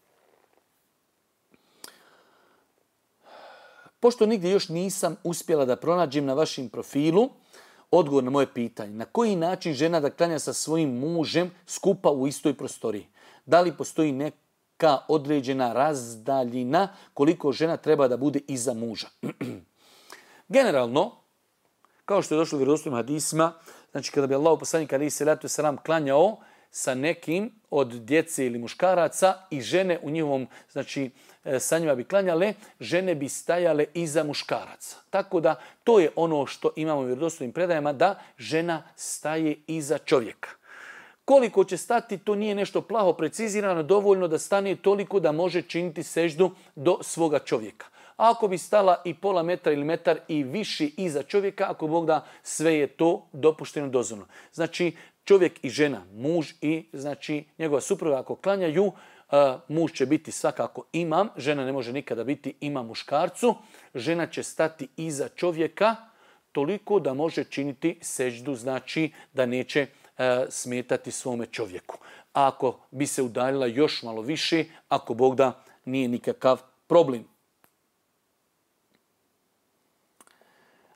Speaker 1: Pošto nigdje još nisam uspjela da pronađem na vašem profilu odgovor na moje pitanje. Na koji način žena da klanja sa svojim mužem skupa u istoj prostoriji? Da li postoji neka određena razdaljina koliko žena treba da bude iza muža? Generalno, kao što je došlo u vjerodostojnim hadisima, znači kada bi Allahov poslanik alejhi selatu vesselam klanjao sa nekim od djece ili muškaraca i žene u njihovom, znači sa njima bi klanjale, žene bi stajale iza muškaraca. Tako da to je ono što imamo u vjerodostojnim predajama, da žena staje iza čovjeka. Koliko će stati, to nije nešto plaho precizirano, dovoljno da stane toliko da može činiti seždu do svoga čovjeka. A ako bi stala i pola metra ili metar i više iza čovjeka, ako Bog da, sve je to dopušteno, dozvoljeno. Znači, čovjek i žena, muž i znači njegova supruga ako klanjaju, uh, muž će biti svakako imam, žena ne može nikada biti imam muškarcu, žena će stati iza čovjeka toliko da može činiti seždu, znači da neće uh, smetati svome čovjeku. A ako bi se udaljila još malo više, ako Bog da, nije nikakav problem.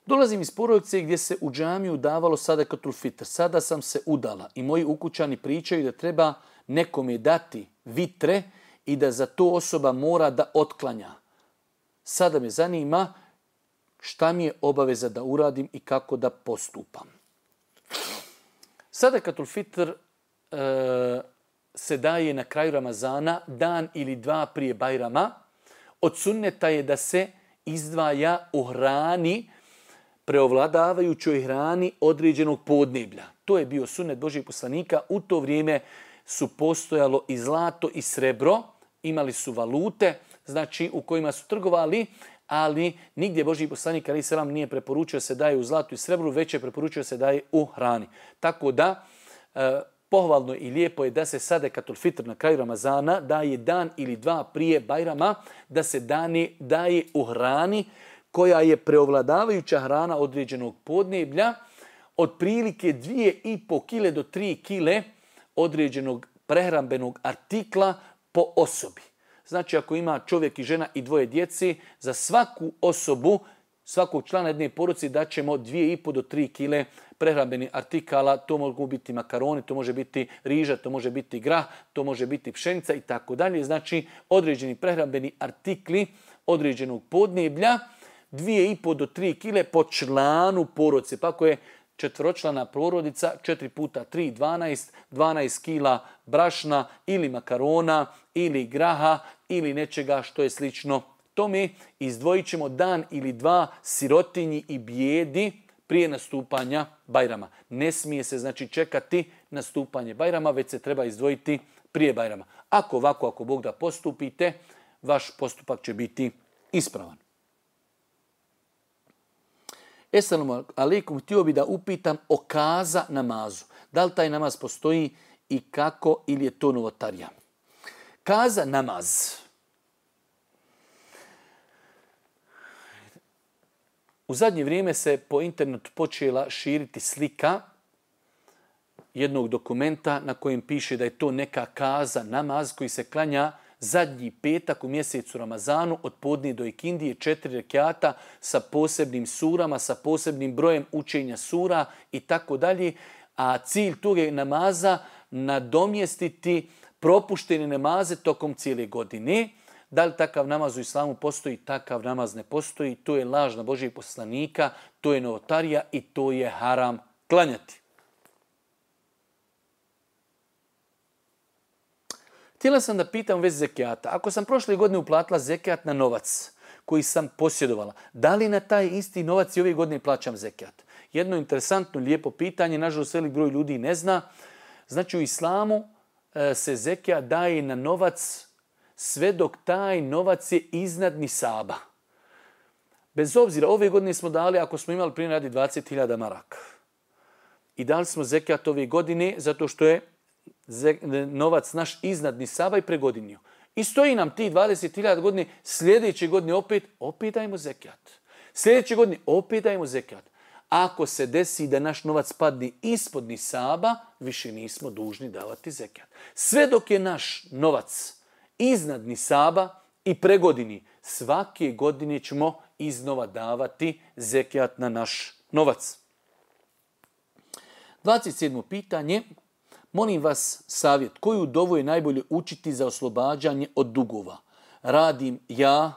Speaker 1: Dolazim iz porodice gdje se u džamiju davalo sadakatul fitr. Sada sam se udala i moji ukućani pričaju da treba nekome dati vitre i da za to osoba mora da otklanja. Sada me zanima šta mi je obaveza da uradim i kako da postupam. Sadakatul fitr e, se daje na kraju Ramazana, dan ili dva prije Bajrama. Od sunneta je da se izdvaja u hrani, preovladavajućoj hrani određenog podneblja. To je bio sunnet Božjih poslanika. U to vrijeme su postojalo i zlato i srebro, imali su valute, znači u kojima su trgovali, ali nigdje Božji poslanik alejhi selam nije preporučio se daje u zlatu i srebru, već je preporučio se daje u hrani. Tako da e, pohvalno i lijepo je da se sadakatul fitr na kraju Ramazana daje dan ili dva prije Bajrama, da se dani daje u hrani koja je preovladavajuća hrana određenog podneblja, otprilike dvije i po kile do tri kile određenog prehrambenog artikla po osobi. Znači, ako ima čovjek i žena i dvoje djeci, za svaku osobu, svakog člana jedne porodice daćemo dvije i po do tri kile prehrambenih artikala. To mogu biti makaroni, to može biti riža, to može biti grah, to može biti pšenica i tako dalje. Znači, određeni prehrambeni artikli određenog podneblja, dvije i po do tri kile po članu porodice. Pa ako je četvročlana porodica, četiri puta tri, dvanaest, dvanaest kila brašna ili makarona ili graha ili nečega što je slično tome. Izdvojit ćemo dan ili dva sirotinji i bijedi prije nastupanja Bajrama. Ne smije se znači čekati nastupanje Bajrama, već se treba izdvojiti prije Bajrama. Ako ovako, ako Bog da postupite, vaš postupak će biti ispravan. Esselamu alaikum, htio bi da upitam o kaza namazu. Da li taj namaz postoji i kako, ili je to novotarija? Kaza namaz. U zadnje vrijeme se po internetu počela širiti slika jednog dokumenta na kojem piše da je to neka kaza namaz koji se klanja zadnji petak u mjesecu Ramazanu od podne do ikindije, četiri rekjata sa posebnim surama, sa posebnim brojem učenja sura i tako dalje. A cilj tog je namaza nadomjestiti propuštene namaze tokom cijele godine. Da li takav namaz u islamu postoji? Takav namaz ne postoji. To je laž na Božijeg poslanika, to je novotarija i to je haram klanjati. Htjela sam da pitam već zekijata. Ako sam prošle godine uplatila zekijat na novac koji sam posjedovala, da li na taj isti novac i ove godine plaćam zekijat? Jedno interesantno, lijepo pitanje, nažalost velik broj ljudi ne zna. Znači u islamu e, se zekijat daje na novac sve dok taj novac je iznad nisaba. Bez obzira, ove godine smo dali, ako smo imali prije radi dvadeset hiljada maraka. I dali smo zekijat ove godine zato što je novac naš iznad nisaba i pregodinio. I stoji nam ti dvadeset hiljada godine, sljedeće godine opet, opet dajemo zekijat. Sljedeće godine opet dajemo zekijat. Ako se desi da naš novac padne ispod nisaba, više nismo dužni davati zekijat. Sve dok je naš novac iznad nisaba i pregodini, svake godine ćemo iznova davati zekijat na naš novac. dvadeset sedmo pitanje. Molim vas savjet, koju dovu je najbolje učiti za oslobađanje od dugova? Radim ja.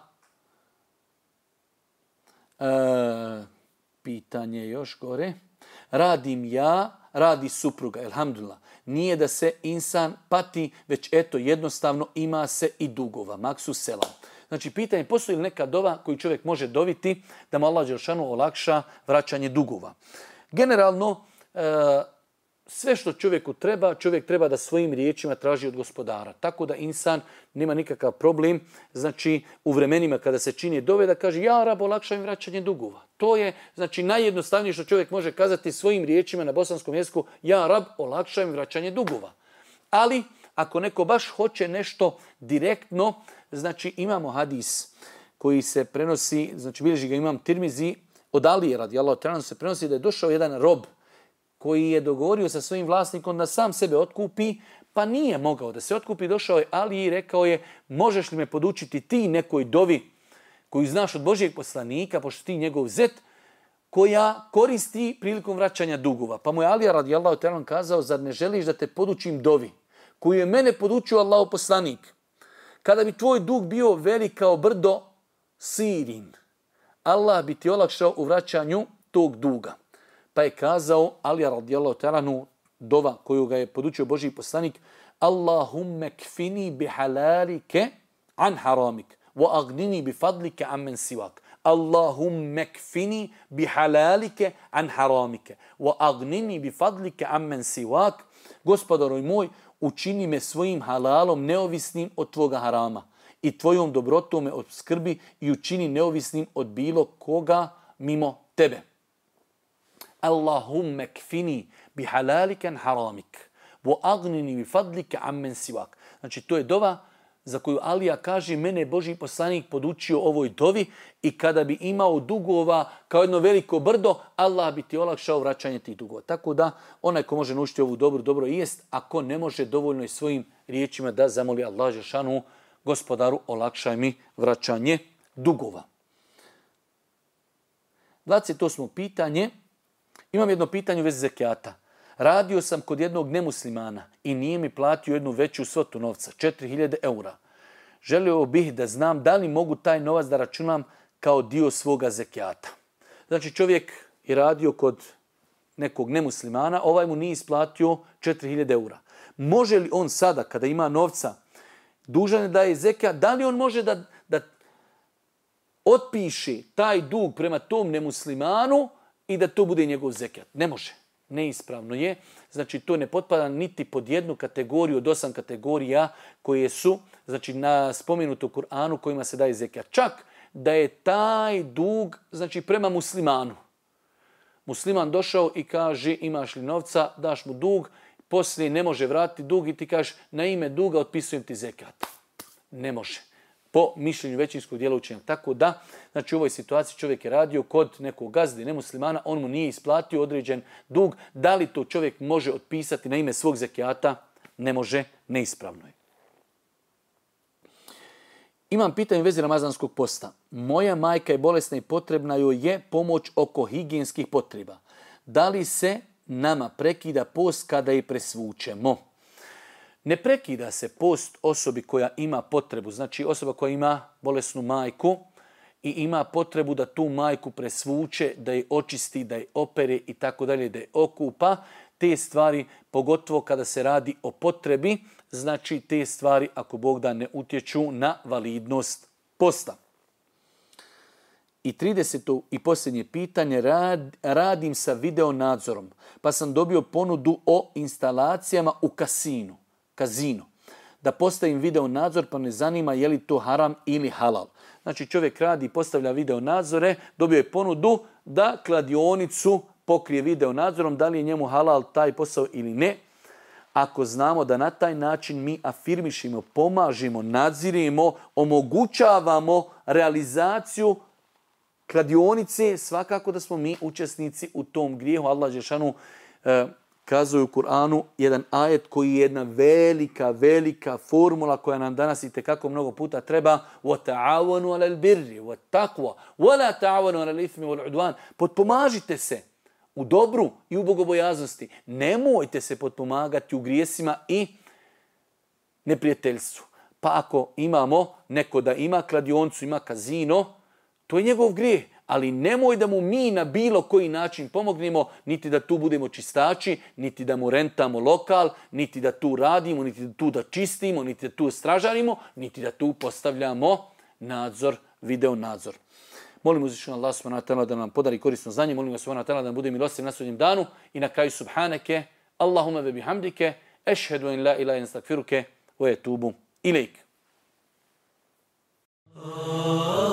Speaker 1: E, pitanje još gore. Radim ja, radi supruga. Elhamdulillah. Nije da se insan pati, već eto jednostavno ima se i dugova. Maksu selam. Znači pitanje, postoji li neka dova koju čovjek može doviti da mu Allah dželešanu olakša vraćanje dugova? Generalno, e, sve što čovjeku treba, čovjek treba da svojim riječima traži od gospodara. Tako da insan nema nikakav problem. Znači, u vremenima kada se čini dove da kaže ja rab, olakšaj mi vraćanje dugova. To je znači najjednostavnije što čovjek može kazati svojim riječima na bosanskom jeziku, ja rab, olakšaj mi vraćanje dugova. Ali, ako neko baš hoće nešto direktno, znači imamo hadis koji se prenosi, znači bilježi ga imam Tirmizi, od Alije radijallahu ta'ala se prenosi da je došao jedan rob koji je dogovorio sa svojim vlasnikom da sam sebe otkupi, pa nije mogao da se otkupi. Došao je Ali i rekao je, možeš li me podučiti ti nekoj dovi koju znaš od Božijeg poslanika, pošto ti njegov zet? koja koristi prilikom vraćanja dugova. Pa mu je Alija radijallahu ta'ala kazao, zar ne želiš da te podučim dovi, koju je mene podučio Allahov poslanik? Kada bi tvoj dug bio velik kao brdo Sirin, Allah bi ti olakšao u vraćanju tog duga. Pa je kazao Alija radijallahu ta'ala dova koju ga je podučio Božji poslanik, Allahumme kfini bihalalike an haramik, wa agnini bifadlike ammen sivak. Allahumme kfini bihalalike an haramike, wa agnini bifadlike ammen sivak. Gospodaruj moj, učini me svojim halalom neovisnim od tvoga harama i tvojom dobrotom me obskrbi i učini neovisnim od bilo koga mimo tebe. Allahumme kfini bihalalike an haramik, wa agnini bifadlike ammen sivak. Znači, to je dova za koju Alija kaže, mene je Božji poslanik podučio ovoj dovi i kada bi imao dugova kao jedno veliko brdo, Allah bi ti olakšao vraćanje tih dugova. Tako da, onaj ko može naučiti ovu dobru, dobro i jest, ako ne može, dovoljno je svojim riječima da zamoli Allah dželešanu, gospodaru, olakšaj mi vraćanje dugova. dvadeset osmo pitanje. Imam jedno pitanje u vezi zekijata. Radio sam kod jednog nemuslimana i nije mi platio jednu veću svotu novca, četiri hiljade eura. Želio bih da znam da li mogu taj novac da računam kao dio svoga zekijata. Znači, čovjek je radio kod nekog nemuslimana, ovaj mu nije isplatio četiri hiljade eura. Može li on sada, kada ima novca, dužan je da je zekijat, da li on može da, da otpiše taj dug prema tom nemuslimanu i da to bude njegov zekijat? Ne može. Neispravno je. Znači, to ne potpada niti pod jednu kategoriju od osam kategorija koje su, znači, na spomenutu Kur'anu kojima se daje zekijat. Čak da je taj dug, znači, prema muslimanu. Musliman došao i kaže, imaš li novca, daš mu dug, poslije ne može vratiti dug i ti kažeš, na ime duga otpisujem ti zekijat. Ne može. Po mišljenju većinskog dijela učenjaka. Tako da, znači, u ovoj situaciji čovjek je radio kod nekog gazde, nemuslimana, on mu nije isplatio određen dug. Da li to čovjek može otpisati na ime svog zekijata? Ne može, neispravno je. Imam pitanje u vezi ramazanskog posta. Moja majka je bolesna i potrebna joj je pomoć oko higijenskih potreba. Da li se nama prekida post kada je presvučemo? Ne prekida se post osobi koja ima potrebu, znači osoba koja ima bolesnu majku i ima potrebu da tu majku presvuče, da je očisti, da je opere i tako dalje, da je okupa. Te stvari, pogotovo kada se radi o potrebi, znači te stvari, ako Bog da, ne utječu na validnost posta. I trideseto i posljednje pitanje, rad, radim sa video nadzorom, pa sam dobio ponudu o instalacijama u kasinu. Kazino. Da postavim video nadzor, pa me zanima je li to haram ili halal. Znači, čovjek radi i postavlja video nadzore, dobio je ponudu da kladionicu pokrije video nadzorom, da li je njemu halal taj posao ili ne. Ako znamo da na taj način mi afirmišimo, pomažimo, nadzirimo, omogućavamo realizaciju kladionice, svakako da smo mi učesnici u tom grijehu. Allah dželešanu eh, kazuje u Kur'anu jedan ajet koji je jedna velika, velika formula koja nam danas i tekako mnogo puta treba. وَتَعَوَنُوا عَلَى الْبِرِّ وَالتَّقْوَى وَلَا تَعَوَنُوا عَلَى الْإِثْمِ وَالْعُدْوَانِ. Potpomažite se u dobru i u bogobojaznosti. Nemojte se potpomagati u grijesima i neprijateljstvu. Pa ako imamo neko da ima kladioncu, ima kazino, to je njegov grijeh. Ali nemoj da mu mi na bilo koji način pomognemo, niti da tu budemo čistači, niti da mu rentamo lokal, niti da tu radimo, niti da tu da čistimo, niti da tu stražarimo, niti da tu postavljamo nadzor, video nadzor. Molim uzvišenog Allah subhanahu wa ta'ala da nam podari korisno znanje, molim ga subhanahu wa ta'ala da nam bude milostiv na sudnjem danu i na kraju subhaneke, Allahumma ve bihamdike, ešhedu in la ilaha illa anta, astagfiruke wa etubu ilejk.